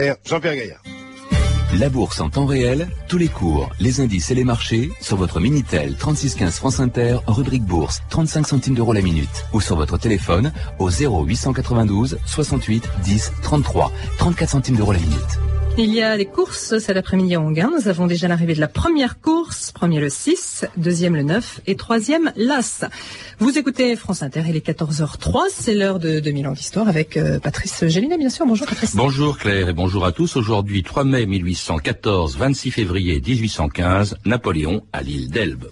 Jean-Pierre Gaillard. La bourse en temps réel, tous les cours, les indices et les marchés sur votre Minitel 3615 France Inter, rubrique bourse, 35 centimes d'euros la minute. Ou sur votre téléphone au 0892 68 10 33, 34 centimes d'euros la minute. Il y a les courses cet après-midi à Onguin. Nous avons déjà l'arrivée de la première course. Premier le 6, deuxième le 9 et troisième l'As. Vous écoutez France Inter, il est 14h03. C'est l'heure de 2000 ans d'histoire avec Patrice Gélinet, bien sûr. Bonjour Patrice. Bonjour Claire et bonjour à tous. Aujourd'hui, 3 mai 1814, 26 février 1815, Napoléon à l'île d'Elbe.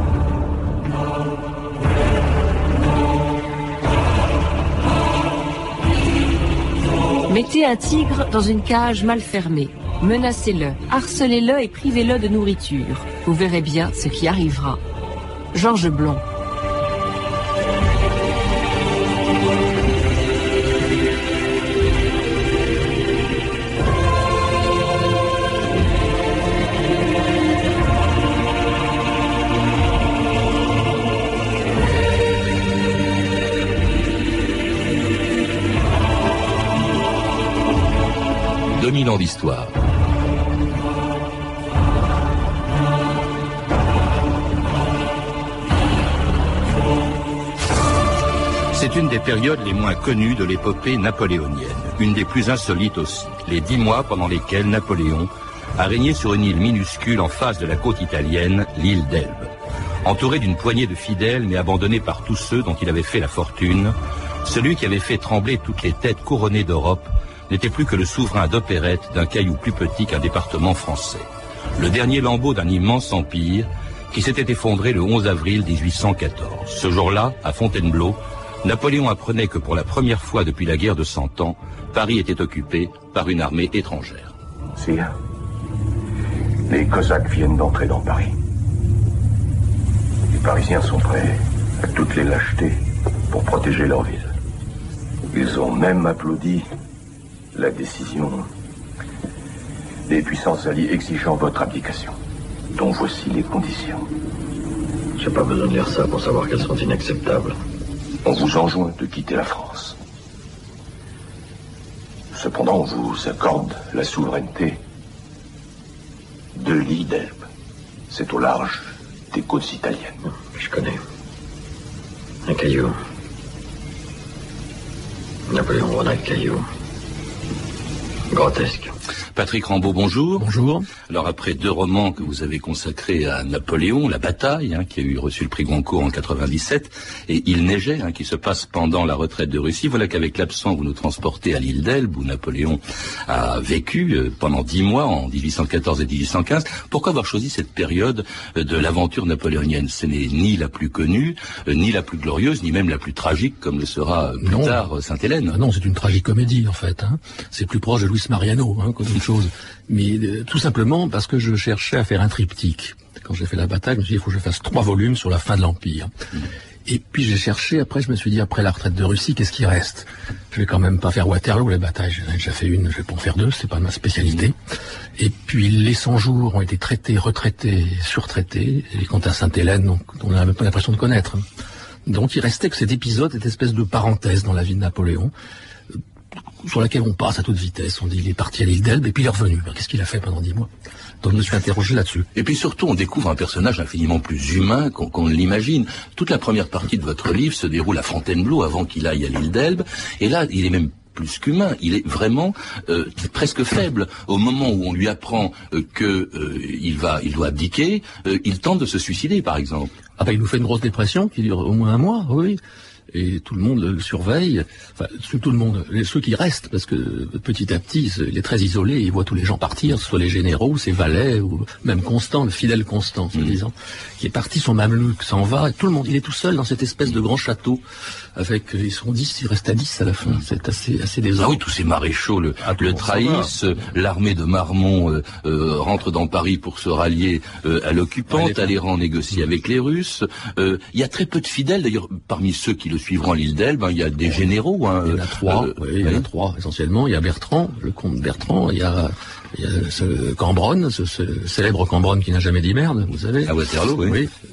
Mettez un tigre dans une cage mal fermée. Menacez-le, harcelez-le et privez-le de nourriture. Vous verrez bien ce qui arrivera. Georges Blond. Dominant d'histoire. C'est une des périodes les moins connues de l'épopée napoléonienne, une des plus insolites aussi, les 10 mois pendant lesquels Napoléon a régné sur une île minuscule en face de la côte italienne, l'île d'Elbe. Entouré d'une poignée de fidèles mais abandonné par tous ceux dont il avait fait la fortune, celui qui avait fait trembler toutes les têtes couronnées d'Europe n'était plus que le souverain d'opérette d'un caillou plus petit qu'un département français. Le dernier lambeau d'un immense empire qui s'était effondré le 11 avril 1814. Ce jour-là, à Fontainebleau, Napoléon apprenait que pour la première fois depuis la guerre de 100 ans, Paris était occupé par une armée étrangère. Sire, les Cosaques viennent d'entrer dans Paris. Les Parisiens sont prêts à toutes les lâchetés pour protéger leur ville. Ils ont même applaudi la décision des puissances alliées exigeant votre abdication, dont voici les conditions. J'ai pas besoin de lire ça pour savoir qu'elles sont inacceptables. On vous enjoint de quitter la France. Cependant, on vous accorde la souveraineté de l'île d'Elbe. C'est au large des côtes italiennes. Je connais. Un caillou. Napoléon Bonaparte caillou. Grotesque. Patrick Rambaud, bonjour. Bonjour. Alors après 2 romans que vous avez consacrés à Napoléon, La Bataille, qui a reçu le prix Goncourt en 97, et Il neigeait, qui se passe pendant la retraite de Russie, voilà qu'avec l'absent, vous nous transportez à l'île d'Elbe, où Napoléon a vécu pendant 10 mois, en 1814 et 1815. Pourquoi avoir choisi cette période de l'aventure napoléonienne? Ce n'est ni la plus connue, ni la plus glorieuse, ni même la plus tragique, comme le sera plus tard Sainte-Hélène. Non, c'est une tragicomédie, en fait. C'est plus proche de Luis Mariano, qu'autre chose. Mais tout simplement parce que je cherchais à faire un triptyque. Quand j'ai fait La Bataille, je me suis dit, il faut que je fasse 3 volumes sur la fin de l'Empire. Et puis j'ai cherché, après je me suis dit, après la retraite de Russie, qu'est-ce qui reste? Je vais quand même pas faire Waterloo, les batailles, j'en ai déjà fait une, je vais pas en faire 2, c'est pas ma spécialité. Et puis les 100 jours ont été traités, retraités, surtraités, et les comptes à Sainte-Hélène, donc on n'a même pas l'impression de connaître. Donc il restait que cet épisode, cette espèce de parenthèse dans la vie de Napoléon, sur laquelle on passe à toute vitesse. On dit il est parti à l'île d'Elbe et puis il est revenu. Qu'est-ce qu'il a fait pendant 10 mois? Donc je me suis interrogé là-dessus. Et puis surtout, on découvre un personnage infiniment plus humain qu'on l'imagine. Toute la première partie de votre livre se déroule à Fontainebleau avant qu'il aille à l'île d'Elbe. Et là, il est même plus qu'humain, il est vraiment presque faible. Au moment où on lui apprend il doit abdiquer, il tente de se suicider, par exemple. Ah ben il nous fait une grosse dépression qui dure au moins 1 mois, oui. Et tout le monde le surveille, enfin tout le monde, ceux qui restent, parce que petit à petit, il est très isolé, il voit tous les gens partir, soit les généraux, ses valets, ou même Constant, le fidèle Constant, soi-disant, qui est parti, son mamelouk s'en va, et tout le monde, il est tout seul dans cette espèce de grand château, avec, ils sont 10, il reste à 10 à la fin, c'est assez désolant. Ah oui, tous ces maréchaux le trahissent, l'armée de Marmont rentre dans Paris pour se rallier à l'occupant, Talleyrand négocie avec les Russes, il y a très peu de fidèles, d'ailleurs, parmi ceux qui le suivront à l'île d'Elbe, il y a des généraux. Il y en a 3, il y en a 3 essentiellement. Il y a Bertrand, le comte Bertrand, il y a ce Cambronne, ce célèbre Cambronne qui n'a jamais dit merde, vous savez. À Waterloo, oui.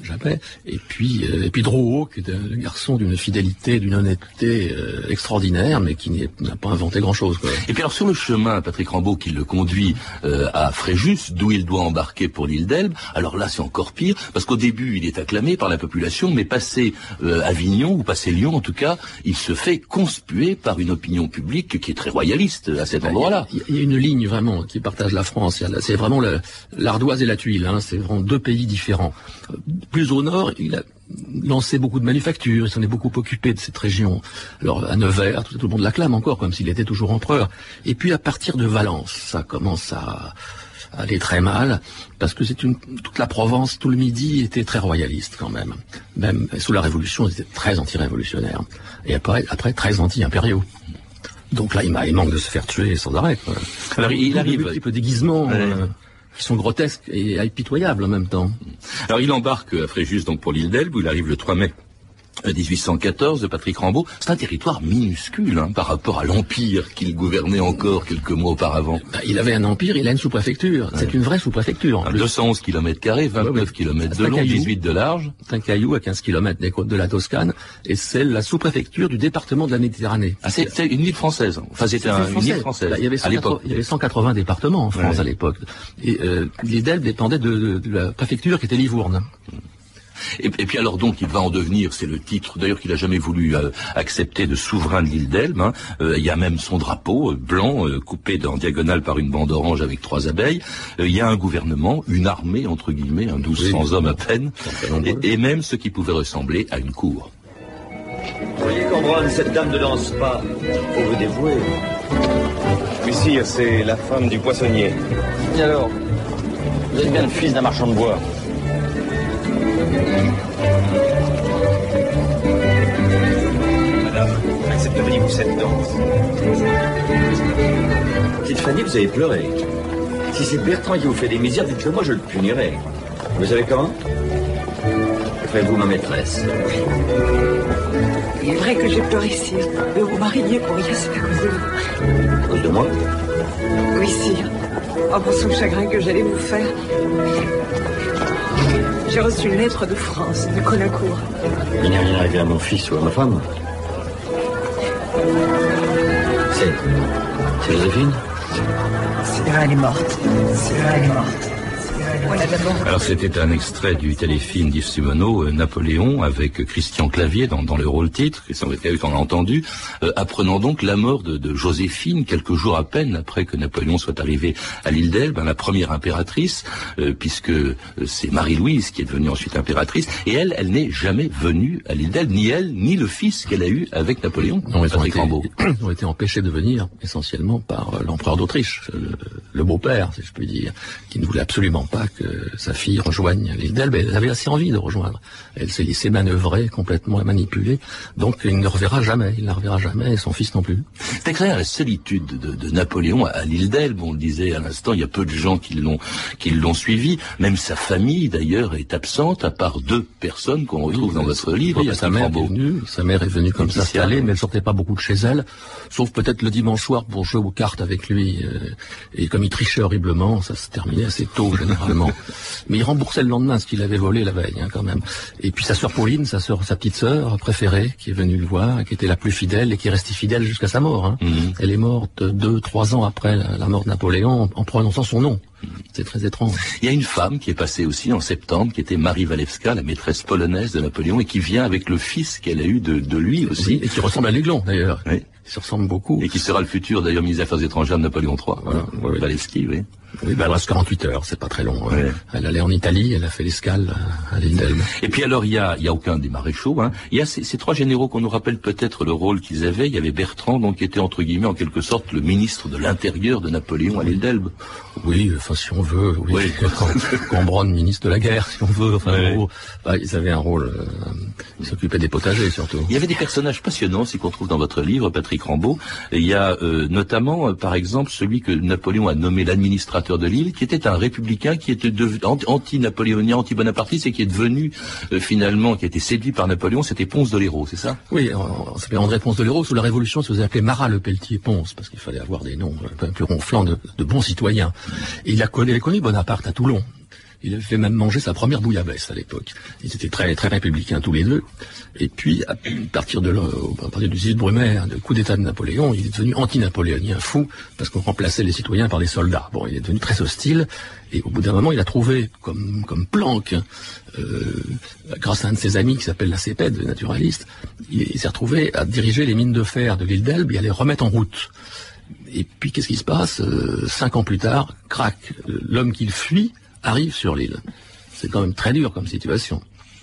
jamais. Et puis Drouot, qui est un garçon d'une fidélité, d'une honnêteté extraordinaire, mais qui n'a pas inventé grand-chose, quoi. Et puis alors sur le chemin, Patrick Rambaud, qui le conduit à Fréjus, d'où il doit embarquer pour l'île d'Elbe, alors là c'est encore pire, parce qu'au début il est acclamé par la population, mais passé Avignon, ou passé Lyon en tout cas, il se fait conspuer par une opinion publique qui est très royaliste à cet endroit-là. Il y a une ligne vraiment qui partage la France, c'est vraiment l'ardoise et la tuile, hein. C'est vraiment deux pays différents. Plus au nord, il a lancé beaucoup de manufactures, il s'en est beaucoup occupé de cette région. Alors à Nevers, tout le monde l'acclame encore, comme s'il était toujours empereur. Et puis à partir de Valence, ça commence à aller très mal, parce que toute la Provence, tout le Midi était très royaliste quand même. Même sous la Révolution, ils étaient très anti-révolutionnaires. Et après très anti-impériaux. Donc là, il manque de se faire tuer sans arrêt, quoi. Alors il arrive... Des multiples déguisements... qui sont grotesques et impitoyables en même temps. Alors il embarque à Fréjus donc pour l'île d'Elbe, où il arrive le 3 mai 1814 de Patrick Rambaud. C'est un territoire minuscule par rapport à l'empire qu'il gouvernait encore quelques mois auparavant. Il avait un empire, il a une sous-préfecture. C'est une vraie sous-préfecture. 211 km², 29 km de long, 18 de large. C'est un caillou à 15 km des côtes de la Toscane, et c'est la sous-préfecture du département de la Méditerranée. Ah, c'est une île française. Enfin, c'était une île française. Il y avait 180 départements en France à l'époque. Et l'île d'Elbe dépendait de la préfecture qui était Livourne. Et puis alors donc il va en devenir, c'est le titre d'ailleurs qu'il a jamais voulu accepter, de souverain de l'île d'Elbe. Il y a même son drapeau blanc coupé en diagonale par une bande orange avec 3 abeilles. Il y a un gouvernement, une armée entre guillemets, 1200 hommes à peine, et même ce qui pouvait ressembler à une cour. Vous voyez, Cambronne, cette dame ne danse pas. Faut vous dévouer. Oui, sire, c'est la femme du poissonnier. Et alors, vous êtes bien le fils d'un marchand de bois. Madame, accepteriez-vous cette danse? Petite Fanny, vous avez pleuré. Si c'est Bertrand qui vous fait des misères, dites-le moi, je le punirai. Vous savez comment? Faites-vous ma maîtresse. Il est vrai que j'ai pleuré, sire. Mais vous mariez pour rien, c'est à cause de vous. À cause de moi? Oui, sire. En pensant au chagrin que j'allais vous faire. J'ai reçu une lettre de France, de Colincourt. Il n'est rien arrivé à mon fils ou à ma femme. C'est Joséphine? Elle est morte. Elle est morte. Voilà, alors c'était un extrait du téléfilm d'Yves Simoneau, Napoléon, avec Christian Clavier dans le rôle titre, Christian Clavier qu'on a entendu, apprenant donc la mort de Joséphine quelques jours à peine après que Napoléon soit arrivé à l'île d'Elbe, la première impératrice, puisque c'est Marie-Louise qui est devenue ensuite impératrice, et elle n'est jamais venue à l'île d'Elbe, ni elle, ni le fils qu'elle a eu avec Napoléon. Non, ils ont été empêchés de venir essentiellement par l'empereur d'Autriche, le beau-père, si je puis dire, qui ne voulait absolument pas que sa fille rejoigne l'île d'Elbe. Elle avait assez envie de rejoindre. Elle s'est laissée manœuvrer, complètement manipuler. Donc il ne la reverra jamais, et son fils non plus. C'est clair, la solitude de Napoléon à l'île d'Elbe, on le disait à l'instant, il y a peu de gens qui l'ont suivi. Même sa famille, d'ailleurs, est absente, à part 2 personnes qu'on retrouve dans votre livre. Oui, sa mère est venue comme s'installer, mais elle sortait pas beaucoup de chez elle, sauf peut-être le dimanche soir pour jouer aux cartes avec lui. Et comme il trichait horriblement, ça se terminait assez tôt, généralement. Mais il remboursait le lendemain ce qu'il avait volé la veille, quand même. Et puis sa sœur Pauline, sa petite sœur préférée, qui est venue le voir, et qui était la plus fidèle, et qui est restée fidèle jusqu'à sa mort. Elle est morte 2-3 ans après la mort de Napoléon, en prononçant son nom. C'est très étrange. Il y a une femme qui est passée aussi en septembre, qui était Marie Walewska, la maîtresse polonaise de Napoléon, et qui vient avec le fils qu'elle a eu de lui aussi. Oui, et qui ressemble à l'Aiglon, d'ailleurs. Oui. Il se ressemble beaucoup. Et qui sera le futur, d'ailleurs, ministre des Affaires étrangères de Napoléon III. Voilà. Walewski, oui. Oui, elle reste 48 heures, c'est pas très long. Ouais. Elle allait en Italie, elle a fait l'escale à l'île d'Elbe. Et puis alors, il y a aucun des maréchaux. Il y a ces 3 généraux qu'on nous rappelle peut-être le rôle qu'ils avaient. Il y avait Bertrand, donc, qui était entre guillemets, en quelque sorte, le ministre de l'Intérieur de Napoléon à l'île d'Elbe. Oui, enfin, si on veut. Oui. Cambronne, ministre de la guerre, si on veut. Enfin, ils avaient un rôle. Ils s'occupaient des potagers, surtout. Il y avait des personnages passionnants aussi qu'on trouve dans votre livre, Patrick Rambaud. Il y a notamment, par exemple, celui que Napoléon a nommé l'administrateur de l'île, qui était un républicain qui était anti-napoléonien, anti-bonapartiste, et qui est devenu finalement, qui a été séduit par Napoléon. C'était Ponce de l'Hérault, c'est ça? Oui, on s'appelait André Ponce de l'Hérault. Sous la Révolution, ça se faisait appeler Marat le Pelletier Ponce, parce qu'il fallait avoir des noms un peu plus ronflants de bons citoyens. Et il a connu Bonaparte à Toulon. Il avait fait même manger sa première bouillabaisse à l'époque. Ils étaient très très républicains tous les deux. Et puis à partir du 18 Brumaire, le coup d'État de Napoléon, il est devenu anti-napoléonien fou parce qu'on remplaçait les citoyens par des soldats. Bon, il est devenu très hostile. Et au bout d'un moment, il a trouvé comme Planck, grâce à un de ses amis qui s'appelle Lacépède, le naturaliste, il s'est retrouvé à diriger les mines de fer de l'île d'Elbe et à les remettre en route. Et puis qu'est-ce qui se passe 5 ans plus tard, crac, l'homme qu'il fuit arrive sur l'île. C'est quand même très dur comme situation.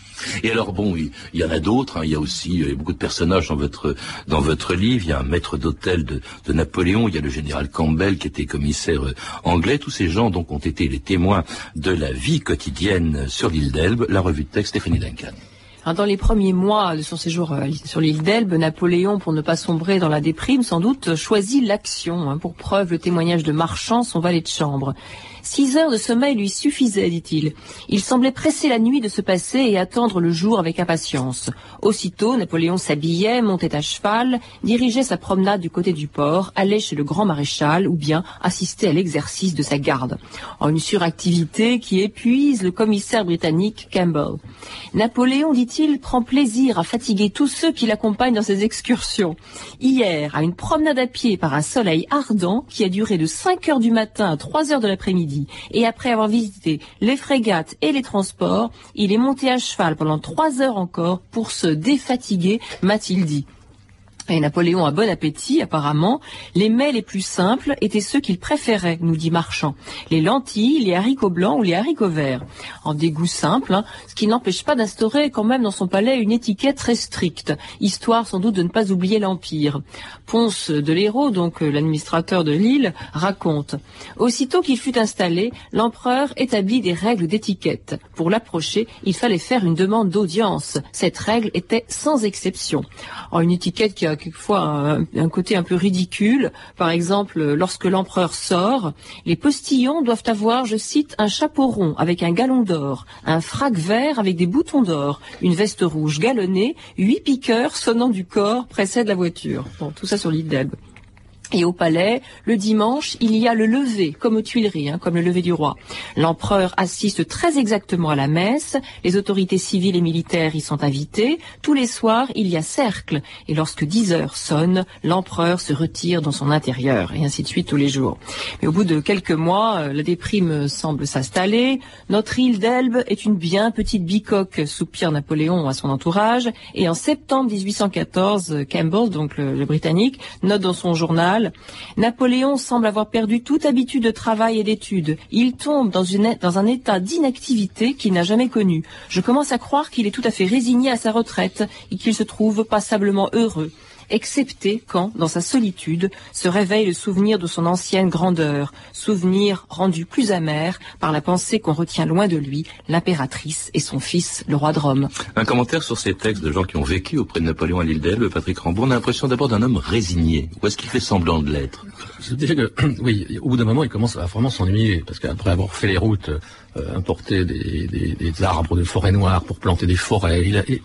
Et alors bon, il y en a d'autres, hein. Il y a aussi beaucoup de personnages dans votre livre. Il y a un maître d'hôtel de Napoléon, il y a le général Campbell qui était commissaire anglais. Tous ces gens donc ont été les témoins de la vie quotidienne sur l'île d'Elbe. La revue de texte, Stéphanie Duncan. Alors, dans les premiers mois de son séjour sur l'île d'Elbe, Napoléon, pour ne pas sombrer dans la déprime, sans doute, choisit l'action. Pour preuve, le témoignage de Marchand, son valet de chambre. 6 heures de sommeil lui suffisaient, dit-il. Il semblait presser la nuit de se passer et attendre le jour avec impatience. Aussitôt, Napoléon s'habillait, montait à cheval, dirigeait sa promenade du côté du port, allait chez le grand maréchal ou bien assistait à l'exercice de sa garde. En une suractivité qui épuise le commissaire britannique Campbell. Napoléon, dit-il, prend plaisir à fatiguer tous ceux qui l'accompagnent dans ses excursions. Hier, à une promenade à pied par un soleil ardent qui a duré de 5 heures du matin à 3 heures de l'après-midi, et après avoir visité les frégates et les transports, il est monté à cheval pendant 3 heures encore pour se défatiguer, m'a-t-il dit. Et Napoléon a bon appétit, apparemment. Les mets les plus simples étaient ceux qu'il préférait, nous dit Marchand. Les lentilles, les haricots blancs ou les haricots verts. En des goûts simples, ce qui n'empêche pas d'instaurer quand même dans son palais une étiquette très stricte, histoire sans doute de ne pas oublier l'Empire. Ponce de l'Hérault, donc l'administrateur de l'île, raconte. Aussitôt qu'il fut installé, l'empereur établit des règles d'étiquette. Pour l'approcher, il fallait faire une demande d'audience. Cette règle était sans exception. Une étiquette qui a quelquefois un côté un peu ridicule. Par exemple, lorsque l'empereur sort, les postillons doivent avoir, je cite, un chapeau rond avec un galon d'or, un frac vert avec des boutons d'or, une veste rouge galonnée, 8 piqueurs sonnant du corps précèdent la voiture. Bon, tout ça sur l'île d'Elbe. Et au palais, le dimanche, il y a le lever, comme aux Tuileries, comme le lever du roi. L'empereur assiste très exactement à la messe, les autorités civiles et militaires y sont invitées. Tous les soirs, il y a cercle. Et lorsque 10 heures sonnent, l'empereur se retire dans son intérieur, et ainsi de suite tous les jours. Mais au bout de quelques mois, la déprime semble s'installer. Notre île d'Elbe est une bien petite bicoque, soupire Napoléon à son entourage. Et en septembre 1814, Campbell, donc le Britannique, note dans son journal: Napoléon semble avoir perdu toute habitude de travail et d'études. Il tombe dans un état d'inactivité qu'il n'a jamais connu. Je commence à croire qu'il est tout à fait résigné à sa retraite et qu'il se trouve passablement heureux, excepté quand, dans sa solitude, se réveille le souvenir de son ancienne grandeur, souvenir rendu plus amer par la pensée qu'on retient loin de lui l'impératrice et son fils, le roi de Rome. Un commentaire sur ces textes de gens qui ont vécu auprès de Napoléon à l'île d'Elbe, Patrick Rambaud. On a l'impression d'abord d'un homme résigné. Ou est-ce qu'il fait semblant de l'être? Je dirais que, oui, au bout d'un moment, il commence à vraiment s'ennuyer, parce qu'après avoir fait les routes, importer des arbres de forêt noire pour planter des forêts,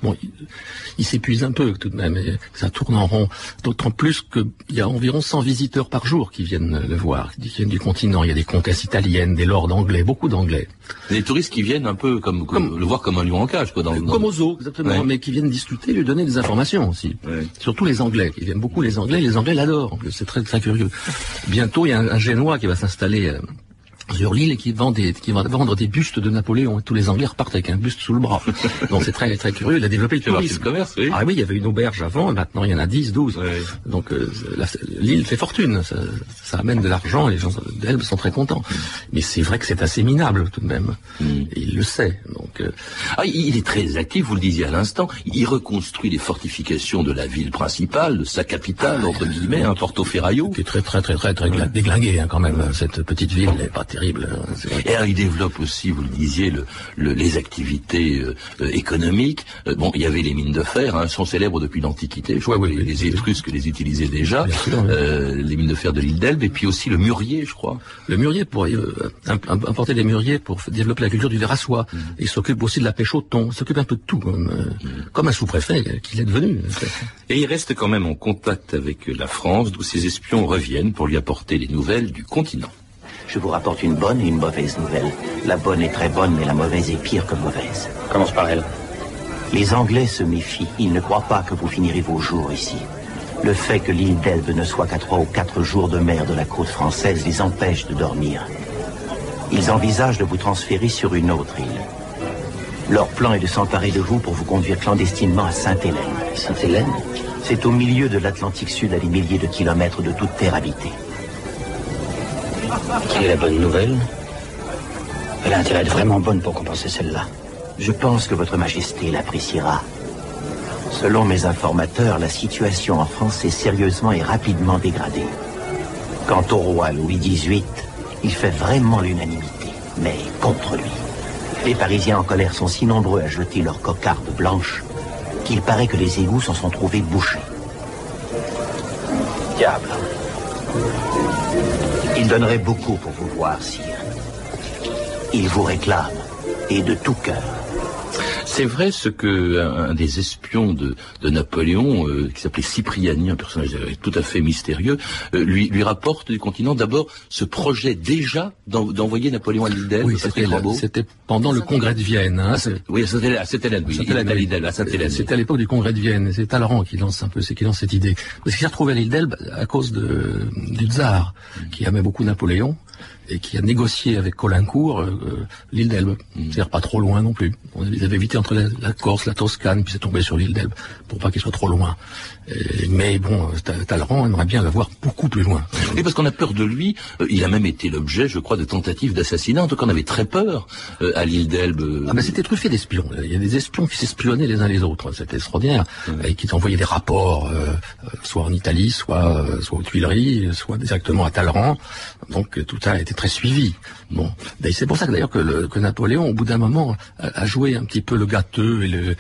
il s'épuise un peu tout de même, et ça tourne en rond, d'autant plus qu'il y a environ 100 visiteurs par jour qui viennent le voir, qui viennent du continent. Il y a des comtesses italiennes, des lords anglais, beaucoup d'anglais. Des touristes qui viennent un peu comme le voir comme un lion en cage, quoi. Comme au zoo, exactement, ouais. Mais qui viennent discuter, lui donner des informations aussi. Ouais. Surtout les Anglais, qui viennent beaucoup les Anglais l'adorent, c'est très très curieux. Bientôt, il y a un Génois qui va s'installer sur l'île et qui va vendre des bustes de Napoléon, et tous les Anglais repartent avec un buste sous le bras. Donc c'est très très curieux, il a développé le tourisme. Commerce, oui. Ah oui, il y avait une auberge avant, et maintenant il y en a 10, 12. Ouais. Donc l'île fait fortune, ça amène de l'argent, et les gens d'Elbe sont très contents. Mais c'est vrai que c'est assez minable tout de même, et il le sait. Donc il est très actif, vous le disiez à l'instant, il reconstruit les fortifications de la ville principale, de sa capitale, entre guillemets, Porto Ferraio. Qui est très déglingué quand même, cette petite ville, elle est pas terrible. Et alors, il développe aussi, vous le disiez, les activités économiques. Il y avait les mines de fer, sont célèbres depuis l'Antiquité. Je crois que les Étrusques les utilisaient déjà. Les mines de fer de l'île d'Elbe, et puis aussi le mûrier, je crois. Le mûrier, pour importer des mûriers pour développer la culture du verre à soie. Il s'occupe aussi de la pêche au thon. Il s'occupe un peu de tout, comme un sous-préfet qu'il est devenu. Et il reste quand même en contact avec la France, d'où ses espions reviennent pour lui apporter les nouvelles du continent. Je vous rapporte une bonne et une mauvaise nouvelle. La bonne est très bonne, mais la mauvaise est pire que mauvaise. Commence par elle. Les Anglais se méfient. Ils ne croient pas que vous finirez vos jours ici. Le fait que l'île d'Elbe ne soit qu'à 3 ou 4 jours de mer de la côte française les empêche de dormir. Ils envisagent de vous transférer sur une autre île. Leur plan est de s'emparer de vous pour vous conduire clandestinement à Sainte-Hélène. Sainte-Hélène? C'est au milieu de l'Atlantique Sud, à des milliers de kilomètres de toute terre habitée. Quelle est la bonne nouvelle? Elle a intérêt à être vraiment bonne pour compenser celle-là. Je pense que votre majesté l'appréciera. Selon mes informateurs, la situation en France s'est sérieusement et rapidement dégradée. Quant au roi Louis XVIII, il fait vraiment l'unanimité, mais contre lui. Les Parisiens en colère sont si nombreux à jeter leurs cocardes blanches qu'il paraît que les égouts s'en sont trouvés bouchés. Diable. Il donnerait beaucoup pour vous voir, sire. Il vous réclame, et de tout cœur. C'est vrai ce que un des espions de Napoléon, qui s'appelait Cipriani, un personnage tout à fait mystérieux, lui rapporte du continent d'abord ce projet déjà d'envoyer Napoléon à l'île d'Elbe. Oui, c'était pendant le congrès de Vienne. Hein, oui, à Sainte-Hélène, oui. C'était à l'époque du congrès de Vienne. C'est Talleyrand qui lance cette idée. Parce qu'il s'est retrouvé à l'île d'Elbe à cause du tsar, qui aimait beaucoup Napoléon et qui a négocié avec Caulaincourt l'île d'Elbe. C'est-à-dire pas trop loin non plus. Ils avaient évité entre la Corse, la Toscane, puis c'est tombé sur l'île d'Elbe pour pas qu'il soit trop loin. Mais bon, Talleyrand aimerait bien la voir beaucoup plus loin. Et parce qu'on a peur de lui, il a même été l'objet, je crois, de tentatives d'assassinat. En tout cas, on avait très peur à l'île d'Elbe. Ah ben c'était truffé d'espions. Il y a des espions qui s'espionnaient les uns les autres. C'était extraordinaire. Et qui envoyaient des rapports, soit en Italie, soit aux Tuileries, soit directement à Talleyrand. Donc tout ça a été très suivi. Bon, c'est pour ça que d'ailleurs que Napoléon, au bout d'un moment, a joué un petit peu le gâteux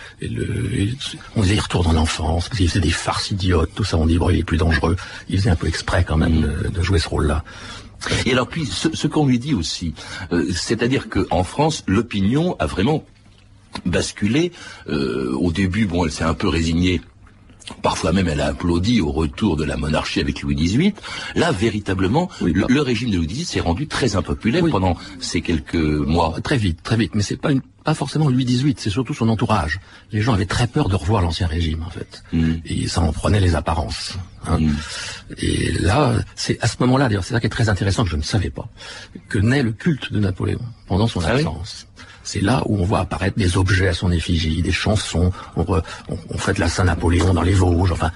on disait il retourne en enfance, parce qu'il faisait des farces idiotes, tout ça, on dit bon, il est plus dangereux. Il faisait un peu exprès quand même de jouer ce rôle-là. Et alors puis ce qu'on lui dit aussi, c'est-à-dire qu'en France, l'opinion a vraiment basculé. Au début, bon, elle s'est un peu résignée. Parfois même, elle a applaudi au retour de la monarchie avec Louis XVIII. Là, véritablement, le régime de Louis XVIII s'est rendu très impopulaire pendant ces quelques mois. Très vite. Mais c'est pas forcément Louis XVIII, c'est surtout son entourage. Les gens avaient très peur de revoir l'ancien régime, en fait. Et ça en prenait les apparences. Hein. Et là, c'est à ce moment-là, d'ailleurs, c'est ça qui est très intéressant, que je ne savais pas, que naît le culte de Napoléon pendant son absence. Oui. C'est là où on voit apparaître des objets à son effigie, des chansons, on fête la Saint-Napoléon dans les Vosges, enfin,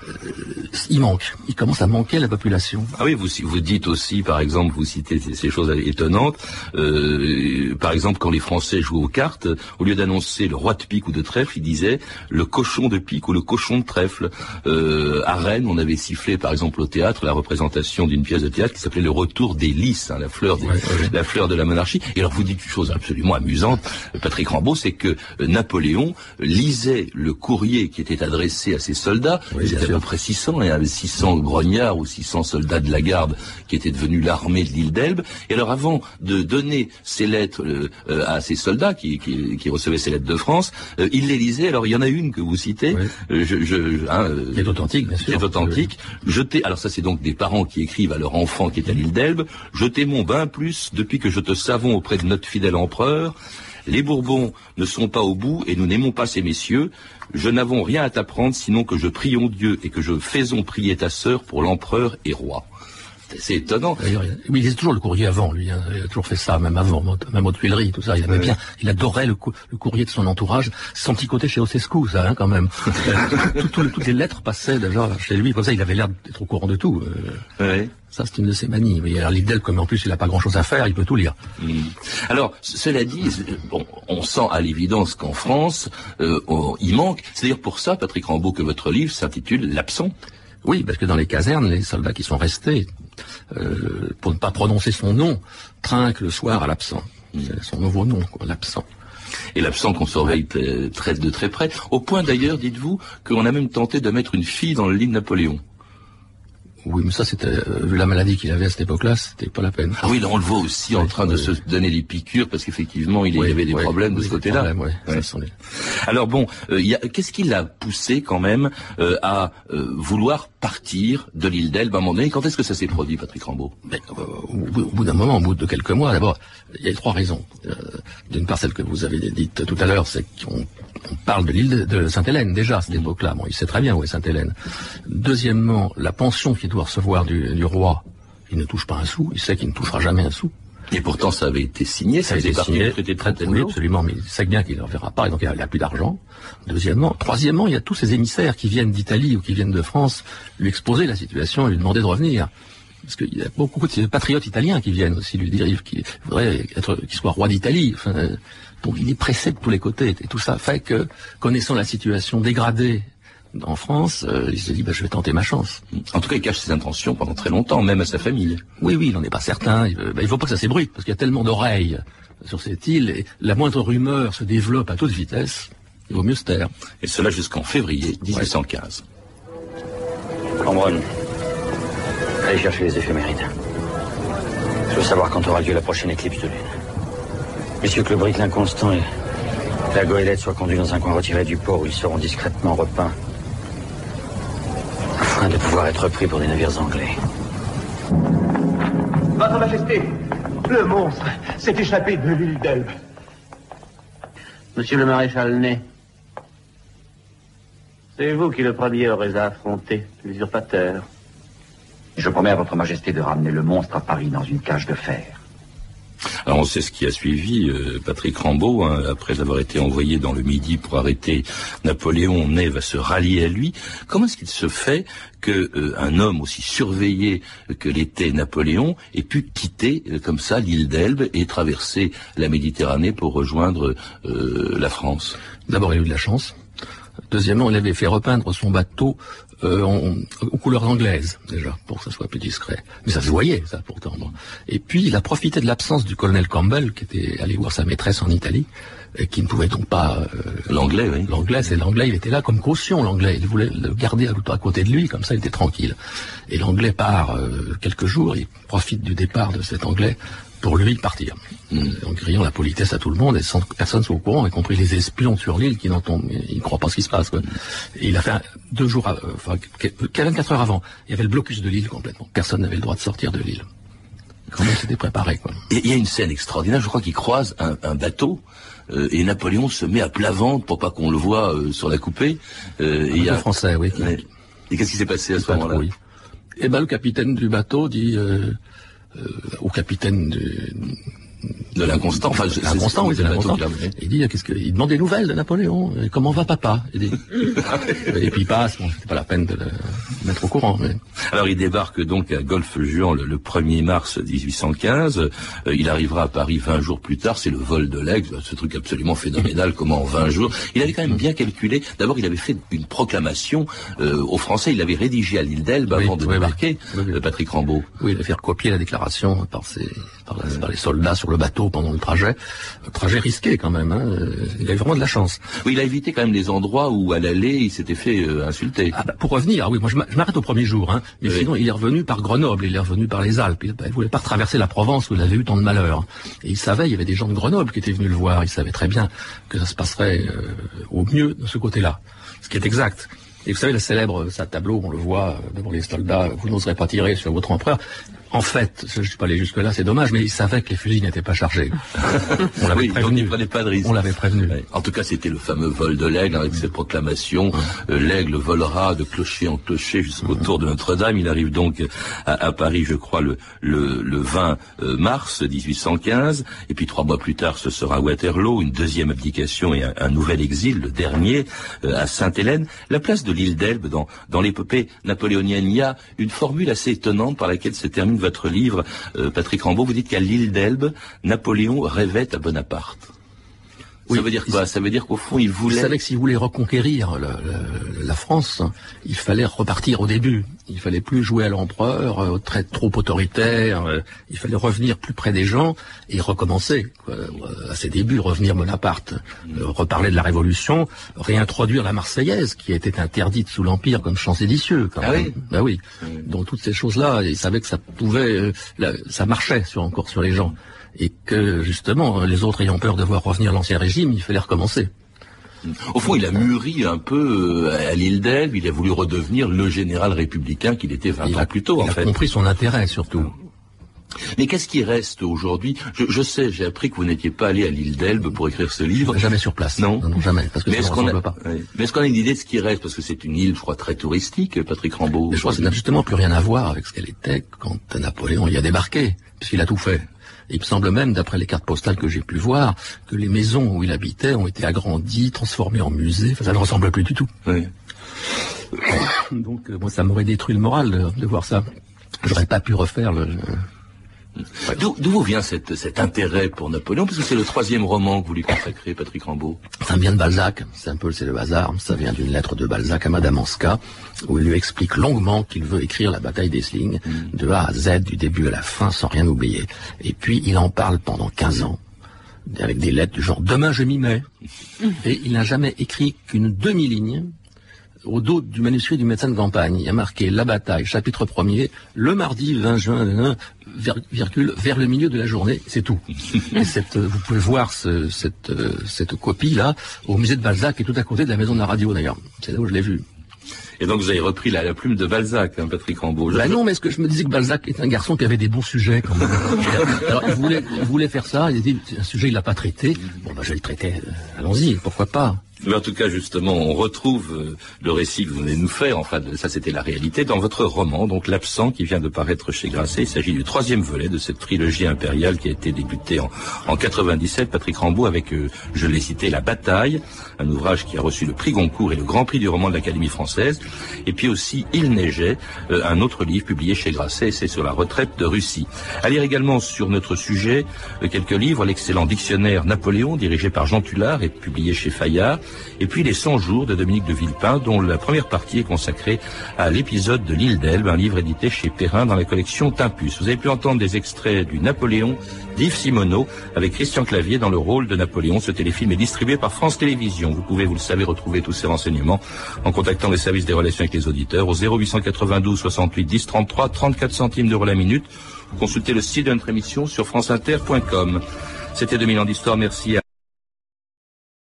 il commence à manquer la population. Ah oui, vous dites aussi, par exemple, vous citez ces choses étonnantes, par exemple, quand les Français jouaient aux cartes, au lieu d'annoncer le roi de pique ou de trèfle, ils disaient le cochon de pique ou le cochon de trèfle. À Rennes, on avait sifflé, par exemple, au théâtre, la représentation d'une pièce de théâtre qui s'appelait Le Retour des Lys, hein, la fleur de la monarchie. Et alors, vous dites une chose absolument amusante, Patrick Rambaud, c'est que Napoléon lisait le courrier qui était adressé à ses soldats. Ils étaient à peu près 600, et il y avait 600 grognards ou 600 soldats de la garde qui étaient devenus l'armée de l'île d'Elbe. Et alors, avant de donner ces lettres à ces soldats qui recevaient ces lettres de France, il les lisait. Alors, il y en a une que vous citez, qui est authentique, bien sûr. Qui est authentique. Alors ça, c'est donc des parents qui écrivent à leur enfant qui est à l'île d'Elbe. Je t'aimons bien plus depuis que je te savons auprès de notre fidèle empereur. Les Bourbons ne sont pas au bout et nous n'aimons pas ces messieurs. Je n'avons rien à t'apprendre sinon que je prions Dieu et que je faisons prier ta sœur pour l'empereur et roi. C'est étonnant. Oui, il lisait toujours le courrier avant, lui. Hein. Il a toujours fait ça, même avant, même aux Tuileries, tout ça. Il aimait bien. Il adorait le courrier de son entourage. C'est son petit côté chez Ceausescu, ça, hein, quand même. Toutes les lettres passaient déjà chez lui. Comme ça, il avait l'air d'être au courant de tout. Ça, c'est une de ses manies. Mais alors, l'île d'Elbe, comme en plus, il n'a pas grand-chose à faire, il peut tout lire. Alors, cela dit, on sent à l'évidence qu'en France, il manque. C'est-à-dire pour ça, Patrick Rambaud, que votre livre s'intitule L'absent. Oui, parce que dans les casernes, les soldats qui sont restés, pour ne pas prononcer son nom, trinquent le soir à l'absent. C'est son nouveau nom, quoi, l'absent. Et l'absent qu'on surveille de très près. Au point d'ailleurs, dites-vous, qu'on a même tenté de mettre une fille dans le lit de Napoléon. Oui, mais ça, c'était, vu la maladie qu'il avait à cette époque-là, c'était pas la peine. Ah oui, là, on le voit aussi en train de se donner des piqûres, parce qu'effectivement, il y avait des problèmes de ce côté-là. Alors bon, qu'est-ce qui l'a poussé quand même à vouloir partir de l'île d'Elbe à un moment donné? Quand est-ce que ça s'est produit, Patrick Rambaud? Au bout d'un moment, au bout de quelques mois, d'abord, il y a 3 raisons. D'une part, celle que vous avez dite tout à l'heure, c'est qu'on parle de l'île de Sainte-Hélène, déjà, à cette époque-là. Bon, il sait très bien où est Sainte-Hélène. Deuxièmement, la pension qu'il doit recevoir du roi, il ne touche pas un sou, il sait qu'il ne touchera jamais un sou. Et pourtant, ça avait été signé, ça faisait partie du traité de Fontainebleau. Oui, absolument, mais il sait bien qu'il ne le verra pas, et donc il n'a plus d'argent. Troisièmement, il y a tous ces émissaires qui viennent d'Italie ou qui viennent de France lui exposer la situation et lui demander de revenir. Parce qu'il y a beaucoup de patriotes italiens qui viennent aussi lui dire qu'il voudrait qu'il soit roi d'Italie. Enfin, donc il est pressé de tous les côtés. Et tout ça fait que, connaissant la situation dégradée en France, il se dit je vais tenter ma chance. En tout cas, il cache ses intentions pendant très longtemps, même à sa famille. Oui, il n'en est pas certain. Il faut pas que ça s'ébruite, parce qu'il y a tellement d'oreilles sur cette île, et la moindre rumeur se développe à toute vitesse. Il vaut mieux se taire. Et cela jusqu'en février 1815. Cambronne, allez chercher les éphémérides. Je veux savoir quand aura lieu la prochaine éclipse de lune. Messieurs que le brick l'inconstant et la goélette soient conduits dans un coin retiré du port où ils seront discrètement repeints, afin de pouvoir être pris pour des navires anglais. Votre Majesté, le monstre s'est échappé de l'île d'Elbe. Monsieur le maréchal Ney, c'est vous qui le premier aurez à affronter l'usurpateur. Je promets à votre Majesté de ramener le monstre à Paris dans une cage de fer. Alors on sait ce qui a suivi, Patrick Rambaud, après avoir été envoyé dans le Midi pour arrêter Napoléon, Ney va se rallier à lui. Comment est-ce qu'il se fait que un homme aussi surveillé que l'était Napoléon ait pu quitter comme ça l'île d'Elbe et traverser la Méditerranée pour rejoindre la France? D'abord, il a eu de la chance. Deuxièmement, il avait fait repeindre son bateau aux couleurs anglaises, déjà, pour que ça soit plus discret. Mais ça se voyait, ça, pourtant. Bon. Et puis, il a profité de l'absence du colonel Campbell, qui était allé voir sa maîtresse en Italie, et qui ne pouvait donc pas... L'anglais, oui. L'anglais, il était là comme caution, l'anglais. Il voulait le garder à côté de lui, comme ça, il était tranquille. Et l'anglais part quelques jours, il profite du départ de cet anglais pour lui partir. En criant la politesse à tout le monde et sans que personne soit au courant, y compris les espions sur l'île qui ils ne croient pas ce qui se passe. Quoi. Et il a fait 24 heures avant, il y avait le blocus de l'île complètement. Personne n'avait le droit de sortir de l'île. Quand même, c'était préparé. Quoi. Et il y a une scène extraordinaire, je crois qu'il croise un bateau et Napoléon se met à plat ventre pour pas qu'on le voit sur la coupée. Il y a un français, oui. Et qu'est-ce qui s'est passé à ce moment-là? Eh ben, le capitaine du bateau dit au capitaine de l'Inconstant, enfin, l'Inconstant, oui, c'est l'Inconstant. Il dit, il demande des nouvelles de Napoléon. Comment va papa? Et puis il passe. Bon, c'était pas la peine de le mettre au courant. Mais... Alors, il débarque donc à Golfe-Juan le 1er mars 1815. Il arrivera à Paris 20 jours plus tard. C'est le vol de l'Aigle, ce truc absolument phénoménal. Comment en 20 jours? Il avait quand même bien calculé. D'abord, il avait fait une proclamation aux Français. Il l'avait rédigée à l'île d'Elbe avant de débarquer. Patrick Rambaud. Oui, il avait fait recopier la déclaration par les soldats sur le bateau pendant le trajet. Trajet risqué quand même, hein. Il avait vraiment de la chance. Oui, il a évité quand même les endroits où à l'aller il s'était fait insulter. Pour revenir, oui, moi je m'arrête au premier jour, hein. Mais sinon il est revenu par Grenoble, il est revenu par les Alpes. Il voulait pas traverser la Provence où il avait eu tant de malheur. Et il savait, il y avait des gens de Grenoble qui étaient venus le voir. Il savait très bien que ça se passerait au mieux de ce côté-là, ce qui est exact. Et vous savez, le célèbre tableau, on le voit devant les soldats, vous n'oserez pas tirer sur votre empereur. En fait, je ne suis pas allé jusque-là, c'est dommage, mais il savait que les fusils n'étaient pas chargés. On l'avait prévenu. Donc il prenait pas de risque. On l'avait prévenu. Ouais. En tout cas, c'était le fameux vol de l'Aigle avec cette proclamation. L'Aigle volera de clocher en clocher jusqu'au tour de Notre-Dame. Il arrive donc à Paris, je crois, le 20 mars 1815. Et puis 3 mois plus tard, ce sera Waterloo, une deuxième abdication et un nouvel exil, le dernier, à Sainte-Hélène. La place de l'île d'Elbe dans l'épopée napoléonienne, il y a une formule assez étonnante par laquelle se termine votre livre, Patrick Rambaud. Vous dites qu'à l'île d'Elbe, Napoléon rêvait à Bonaparte. Ça veut dire quoi? Ça veut dire qu'au fond, il savait que s'il voulait reconquérir la France, il fallait repartir au début. Il fallait plus jouer à l'empereur, trop autoritaire. Il fallait revenir plus près des gens et recommencer, quoi, à ses débuts, revenir Bonaparte, reparler de la Révolution, réintroduire la Marseillaise, qui était interdite sous l'Empire comme chant séditieux. Quand même. Oui. Ben oui. Donc toutes ces choses-là, il savait que ça pouvait, ça marchait encore sur les gens. Et que, justement, les autres ayant peur de voir revenir l'Ancien Régime, il fallait recommencer. Au fond, il a mûri un peu à l'île d'Elbe, il a voulu redevenir le général républicain qu'il était 20 ans plus tôt, en fait. Il a compris son intérêt, surtout. Mais qu'est-ce qui reste aujourd'hui? Je sais, j'ai appris que vous n'étiez pas allé à l'île d'Elbe pour écrire ce livre. Jamais sur place. Non, jamais, parce que ça ne ressemble pas. Mais est-ce qu'on a une idée de ce qui reste? Parce que c'est une île, je crois, très touristique, Patrick Rambaud. Mais je crois que ça n'a justement plus rien à voir avec ce qu'elle était quand Napoléon y a débarqué, puisqu'il a tout fait. Et il me semble même, d'après les cartes postales que j'ai pu voir, que les maisons où il habitait ont été agrandies, transformées en musées. Enfin, ça ne ressemble plus du tout. Oui. Donc, moi, ça m'aurait détruit le moral de voir ça. J'aurais pas pu refaire le... D'où vous vient cet intérêt pour Napoléon? Parce que c'est le 3e roman que vous lui consacrez, Patrick Rambaud. Ça vient de Balzac, c'est le hasard. Ça vient d'une lettre de Balzac à Madame Anska, où il lui explique longuement qu'il veut écrire la bataille d'Essling, de A à Z, du début à la fin, sans rien oublier. Et puis il en parle pendant 15 ans, avec des lettres du genre « Demain je m'y mets ». Et il n'a jamais écrit qu'une demi-ligne au dos du manuscrit du médecin de campagne. Il y a marqué la bataille, chapitre 1er, le mardi 20 juin, virgule, vers le milieu de la journée, c'est tout. Et vous pouvez voir cette copie-là au musée de Balzac, qui est tout à côté de la maison de la radio d'ailleurs. C'est là où je l'ai vu. Et donc vous avez repris la plume de Balzac, hein, Patrick Rambaud. Non, mais est-ce que je me disais que Balzac est un garçon qui avait des bons sujets quand même. Alors il voulait faire ça, il a dit, un sujet il l'a pas traité. Bon, je vais le traiter, allons-y, pourquoi pas. Mais en tout cas, justement, on retrouve le récit que vous venez de nous faire, enfin, ça c'était la réalité, dans votre roman, donc L'Absent, qui vient de paraître chez Grasset. Il s'agit du 3e volet de cette trilogie impériale qui a été débutée en 97, Patrick Rambaud, avec, je l'ai cité, La Bataille, un ouvrage qui a reçu le prix Goncourt et le grand prix du roman de l'Académie française, et puis aussi Il neigeait, un autre livre publié chez Grasset, c'est sur la retraite de Russie. À lire également sur notre sujet quelques livres, l'excellent dictionnaire Napoléon, dirigé par Jean Tullard et publié chez Fayard, et puis Les 100 jours de Dominique de Villepin, dont la première partie est consacrée à l'épisode de l'île d'Elbe, un livre édité chez Perrin dans la collection Tempus. Vous avez pu entendre des extraits du Napoléon d'Yves Simoneau avec Christian Clavier dans le rôle de Napoléon. Ce téléfilm est distribué par France Télévisions. Vous pouvez, vous le savez, retrouver tous ces renseignements en contactant les services des relations avec les auditeurs au 0892 68 10 33, 34 centimes d'euros la minute. Consultez le site de notre émission sur franceinter.com. C'était 2000 ans d'histoire. Merci à